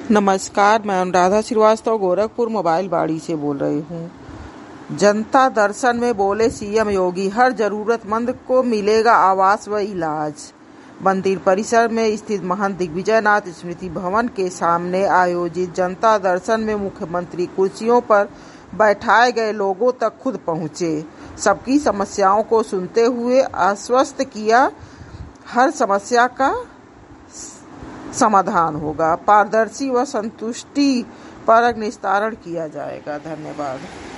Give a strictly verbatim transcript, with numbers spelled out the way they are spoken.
नमस्कार, मैं अनुराधा श्रीवास्तव गोरखपुर मोबाइल बाड़ी से बोल रही हूँ। जनता दर्शन में बोले सीएम योगी, हर जरूरतमंद को मिलेगा आवास व इलाज। मंदिर परिसर में स्थित महंत दिग्विजयनाथ स्मृति भवन के सामने आयोजित जनता दर्शन में मुख्यमंत्री कुर्सियों पर बैठाए गए लोगों तक खुद पहुंचे। सबकी समस्याओं को सुनते हुए आश्वस्त किया, हर समस्या का समाधान होगा, पारदर्शी व संतुष्टि परक निस्तारण किया जाएगा। धन्यवाद।